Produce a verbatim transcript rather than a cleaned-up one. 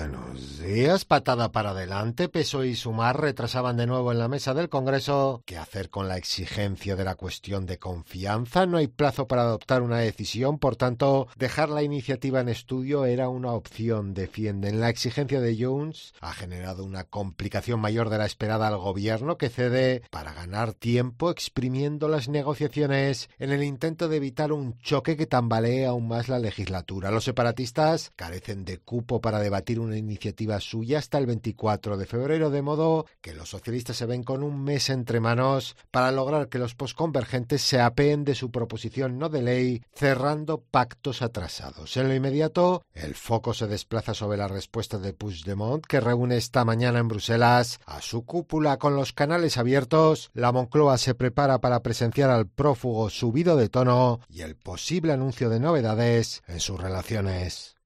Buenos días, patada para adelante. P S O E y Sumar retrasaban de nuevo en la mesa del Congreso. ¿Qué hacer con la exigencia de la cuestión de confianza? No hay plazo para adoptar una decisión, por tanto, dejar la iniciativa en estudio era una opción. Defienden la exigencia de Junts. Ha generado una complicación mayor de la esperada al gobierno, que cede para ganar tiempo exprimiendo las negociaciones en el intento de evitar un choque que tambalee aún más la legislatura. Los separatistas carecen de cupo para debatir una iniciativa suya hasta el veinticuatro de febrero, de modo que los socialistas se ven con un mes entre manos para lograr que los posconvergentes se apeen de su proposición no de ley, cerrando pactos atrasados. En lo inmediato, el foco se desplaza sobre la respuesta de Puigdemont, que reúne esta mañana en Bruselas a su cúpula. Con los canales abiertos, la Moncloa se prepara para presenciar al prófugo subido de tono y el posible anuncio de novedades en sus relaciones.